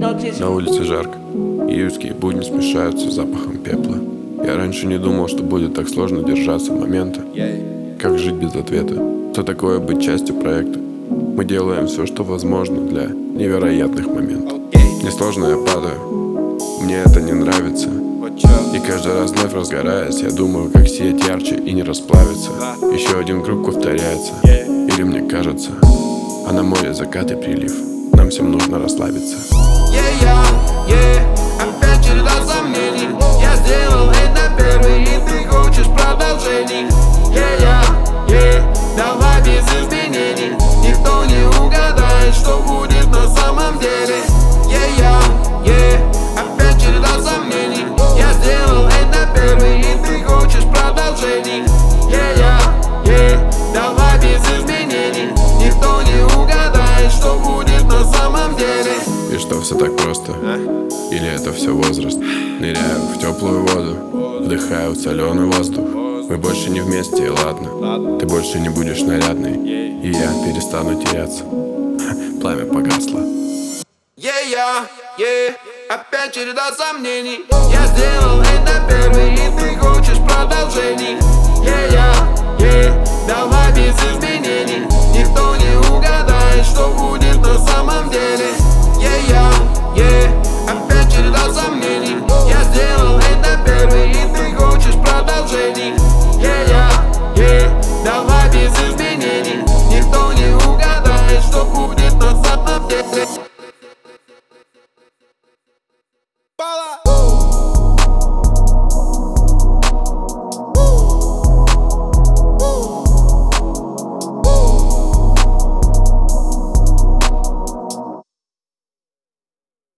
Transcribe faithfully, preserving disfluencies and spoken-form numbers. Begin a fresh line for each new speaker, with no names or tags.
На улице жарко, июльские будни смешаются с запахом пепла. Я раньше не думал, что будет так сложно держаться момента. Как жить без ответа? Что такое быть частью проекта? Мы делаем все, что возможно для невероятных моментов. Несложно, я падаю, мне это не нравится. И каждый раз вновь разгораясь, я думаю, как сиять ярче и не расплавиться. Еще один круг повторяется, или мне кажется, а на море закат и прилив. Нам всем нужно расслабиться.
Yeah, yeah, yeah. Опять череда сомнений. Я сделал это первый, и ты хочешь продолжений. Yeah, yeah, yeah. Давай без изменений. Никто не угадает, что будет на самом деле. Yeah, yeah, yeah. Опять череда сомнений. Я сделал это первый, и ты хочешь продолжений. Yeah, yeah, yeah. Давай без изменений. Никто не угадает, что будет на самом деле.
И что, все так просто? Или это все возраст? Ныряю в теплую воду, вдыхаю соленый воздух. Мы больше не вместе, и ладно. Ты больше не будешь нарядной, и я перестану теряться. Пламя погасло.
Yeah, yeah, yeah. Опять череда сомнений. Я сделал это первый, и ты хочешь продолжений. Yeah, yeah, yeah. Давай без изменений. Никто не угадает, что будет на самом деле. Yeah, yeah.